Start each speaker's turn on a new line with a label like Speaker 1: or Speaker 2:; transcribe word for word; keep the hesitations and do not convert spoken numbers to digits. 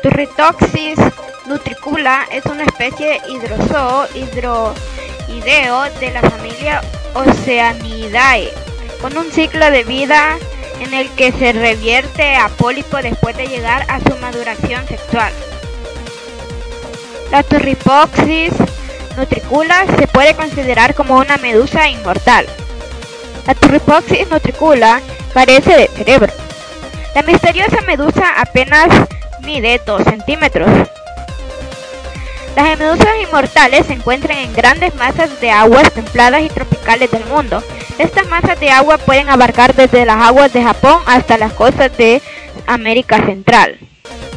Speaker 1: Turritopsis nutricula es una especie de hidrozoo hidroideo de la familia Oceanidae, con un ciclo de vida en el que se revierte a pólipo después de llegar a su maduración sexual. La Turritopsis nutricula se puede considerar como una medusa inmortal. La Turritopsis nutricula carece de cerebro. La misteriosa medusa apenas mide dos centímetros. Las medusas inmortales se encuentran en grandes masas de aguas templadas y tropicales del mundo. Estas masas de agua pueden abarcar desde las aguas de Japón hasta las costas de América Central.